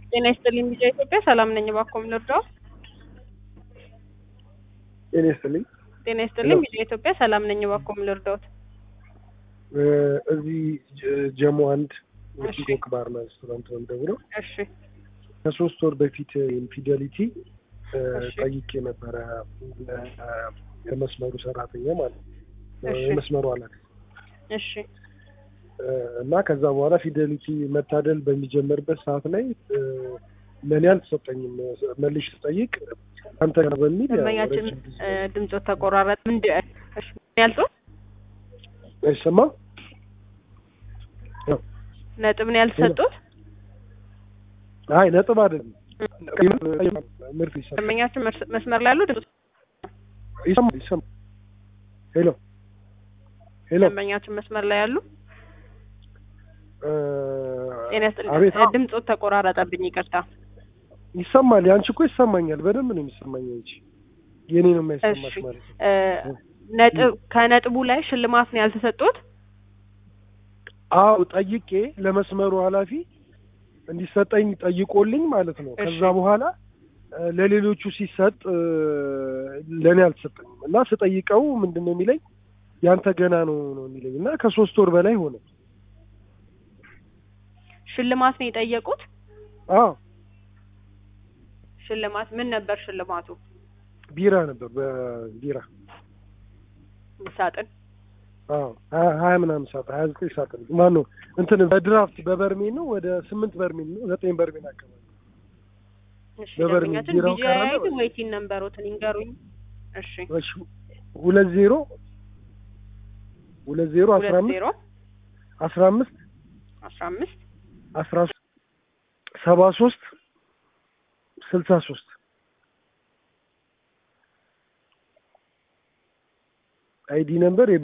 ጤና ይስጥልኝ ቢጫ ኢትዮጵያ ሰላም ነኝ። ባኮም ልርዳው? ጤና ይስጥልኝ። ጤና ይስጥልኝ ቢጫ ኢትዮጵያ ሰላም ነኝ። ባኮም ልርዳው? እዚህ ጀሞ አንድ ሜክሲኮ ባርና ሬስቶራንት ነው የምደውለው። እሺ። ከ3 ወር በፊት ኢንፊደሊቲ ጠይቄ ነበረ የመስመሩ ሰራተኛ ማለት ነው የመስመሩ ኃላፊ። እሺ። እና ከዛ በኋላ ፊደሊቲ መታደል በሚጀምርበት ሰዓት ላይ ለኔ አልተሰጠኝም። መልሽ ተጠይቅ አንተ ጋር በሚል ደንበኛችን ድምጽ ተቆራረጠ። እሺ ያልኩ አይሰማ ነጥብ ነው ያልሰጡት? አይ ነጥብ አይደለም። ደንበኛችን መስመር ላይ ያሉ ድምጽ ይሰማ። ሄሎ ሄሎ፣ ደንበኛችን መስመር ላይ ያሉ ጤና ይስጥልኝ። ድምጽ ተቆራረጠብኝ፣ ይቅርታ። ይሰማል? ያንቺ እኮ ይሰማኛል፣ በደንብ ነው የሚሰማኝ እንጂ የኔ ነው የማይሰማሽ ማለት ነው። ነጥብ ከነጥቡ ላይ ሽልማት ነው ያልተሰጡት? አዎ ጠይቄ ለመስመሩ ኃላፊ እንዲሰጠኝ ጠይቆልኝ ማለት ነው። ከዛ በኋላ ለሌሎቹ ሲሰጥ ለኔ አልተሰጠኝም እና ስጠይቀው ምንድነው የሚለኝ ያንተ ገና ነው የሚለኝ እና ከ3 ወር በላይ ሆነ። ሽልማት ነው የጠየቁት? አዎ። ሽልማት ምን ነበር ሽልማቱ? ቢራ ነበር፣ በቢራ ሳጥን። አዎ 20 ምናምን ሳጥን 29 ሳጥን ማን ነው እንትን በድራፍት በበርሜል ነው ወደ 8 በርሜል ነው 9 በርሜል አካባቢ። እሺ ደንበኛችን ቢጂአይ ዌይቲንግ ነምበሮትን ይንገሩኝ። እሺ 20 15 15 73 63 አይዲ ነምበር